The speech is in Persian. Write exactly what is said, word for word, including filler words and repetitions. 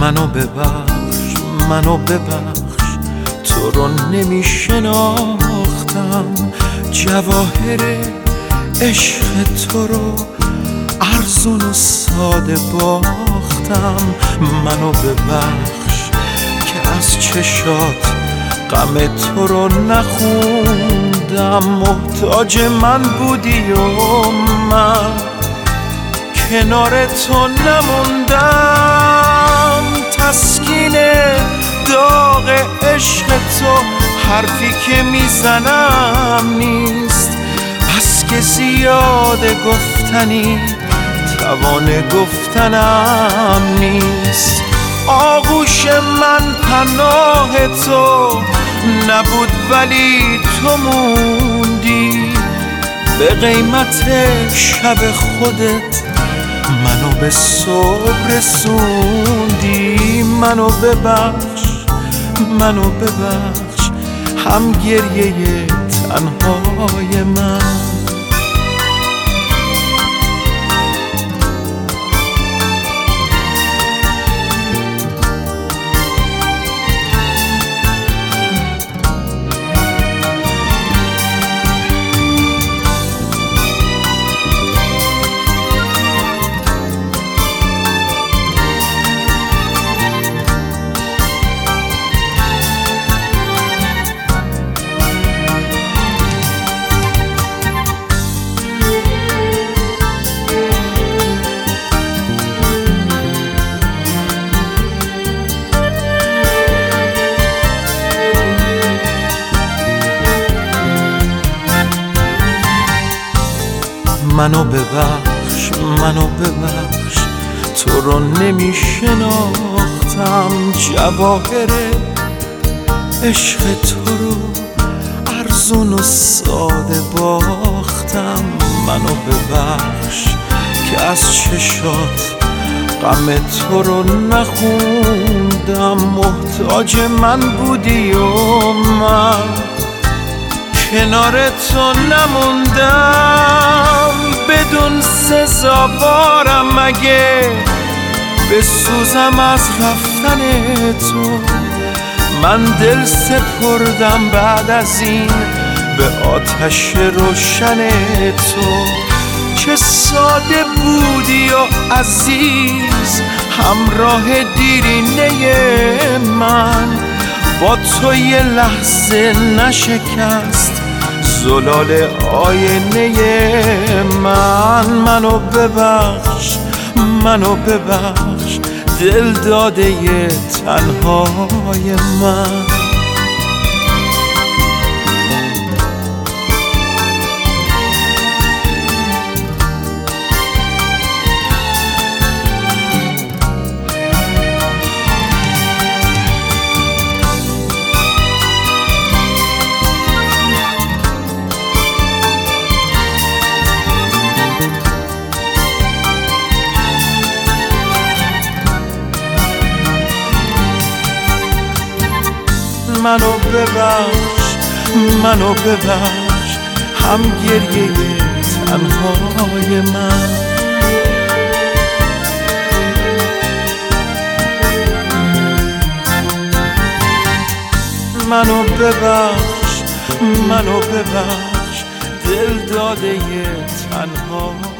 منو ببخش، منو ببخش، تو رو نمی شناختم. جواهر عشق تو رو ارزون و ساده باختم. منو ببخش که از چشات غم تو رو نخوندم. محتاج من بودی و من کنار تو نموندم. تسکین داغ عشق تو حرفی که میزنم نیست، بس که زیاده گفتنی توان گفتنم نیست. آغوش من پناه تو نبود ولی تو موندی، به قیمت شب خودت منو به صبح رسوندی. منو ببخش، منو ببخش، هم گریه تنهای من. منو ببخش، منو ببخش، تو رو نمی شناختم. جواهر عشق تو رو ارزون و ساده باختم. منو ببخش که از چشات غم تو رو نخوندم. محتاج من بودی و من کنار تو نموندم. بدون سزاوارم مگه بسوزم از رفتن تو؟ من دل سپردم بعد از این به آتش روشن تو. چه ساده بودی و عزیز، همراه دیرینه من. با تو یه لحظه نشکست زلال آینه من. منو ببخش، منو ببخش، دل داده تنهای من. منو ببخش، منو ببخش، هم گریه تنهای من. منو ببخش، منو ببخش، دل داده تنها